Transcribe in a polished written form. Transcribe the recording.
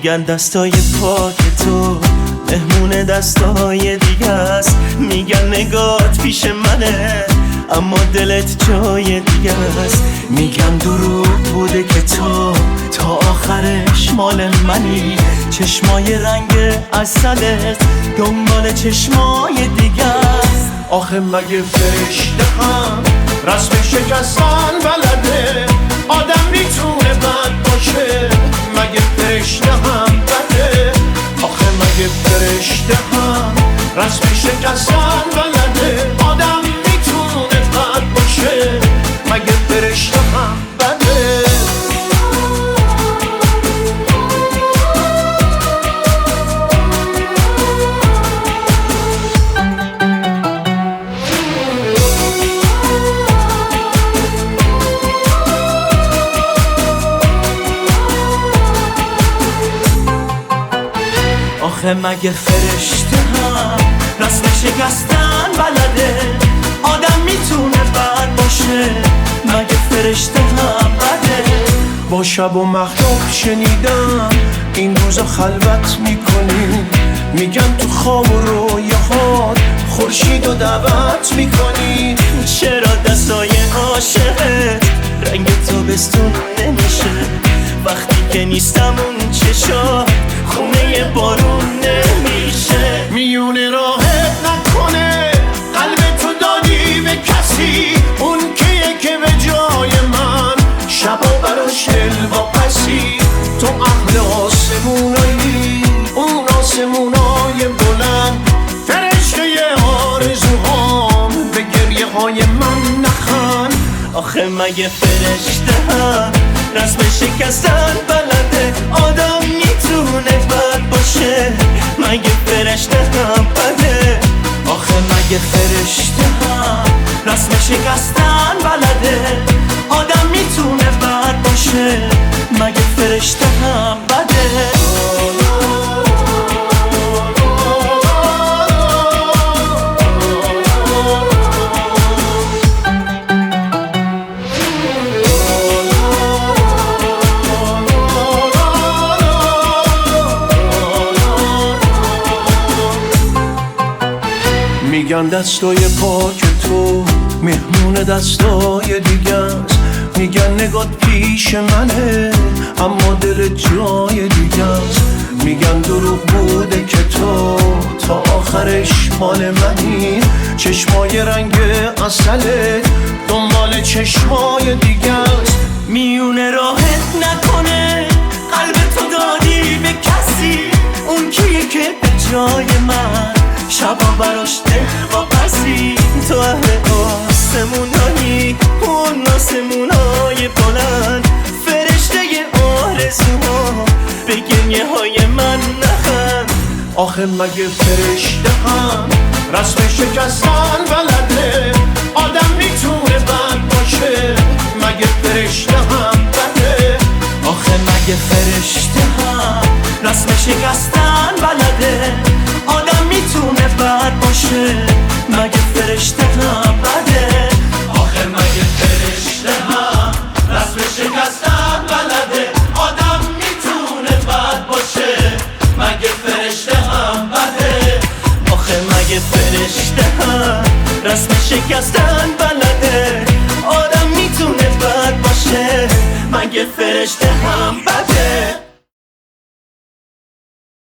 میگن دستای پاک تو مهمون دستای دیگه است. میگن نگات پیش منه اما دلت جای دیگه است. میگن دروغ بوده که تو تا آخرش مال منی. چشمای رنگ عسلت دنبال چشمای دیگه است. آخه مگه فرشته هم رسم شکستن بلده؟ آدم میتونه بد باشه؟ مگه فرشته هم بده؟ آخه مگه فرشته هم رسم شکستن بلده؟ آدم میتونه بد باشه؟ مگه فرشته هم بده؟ آخه مگه فرشته هم رسم شکستن بلده؟ آدم میتونه بد باشه؟ مگه فرشته هم بده؟ با شب و مهتاب شنیدم این روزا خلوت میکنی. میگن تو خواب و رویاهات خورشید و دعوت میکنی. چرا دستای عاشقت رنگ تابستون نمیشه؟ وقتی که نیستم اون چشا خونه بارون نمیشه. میونه راحت نکنه قلب تو دادی به کسی، اون که به جای من شبا براش دل واپسی. تو اهل آسمونایی، اون آسمونای بلند، فرشته آرزوهام، به گریه های من نخند. آخه مگه فرشته هم رسم شکستن بلده؟ آدم میتونه بد باشه؟ مگه فرشته هم بده؟ آخه مگه فرشته هم رسم شکستن بلده؟ آدم میتونه بد باشه؟ مگه فرشته هم بده؟ میگن دستای پاک تو مهمون دستای دیگه است. میگن نگات پیش منه اما دل جای دیگه است. میگن دروغ بوده که تو تا آخرش مال منی. چشمای رنگ عسله دنبال چشمای دیگه است. میونه راحت نکنه قلب تو دادی به کسی، اون کیه که به جای من شبا براش دل واپسی. تو اهل آسمونایی، اون آسمونای بلند، فرشته آرزوها، به گریه های من نخند. آخه مگه فرشته هم رسم شکستن بلده؟ آدم میتونه بد باشه؟ مگه فرشته هم بده؟ آخه مگه فرشته هم رسم شکستن بلده؟ آدم میتونه بد باشه؟ مگه فرشته هم بده؟ آخه مگه فرشته هم رسم شکستن بلده؟ آدم میتونه بد باشه؟ مگه فرشته هم بده؟ آخه مگه فرشته هم رسم شکستن بلده؟ آدم میتونه بد باشه؟ مگه فرشته هم بده؟